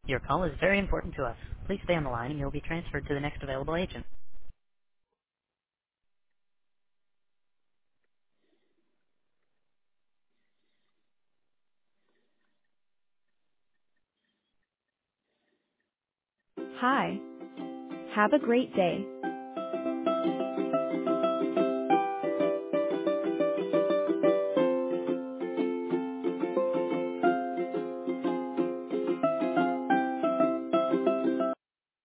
Your call is very important to us. Please stay on the line and you'll be transferred to the next available agent. Hi. Have a great day.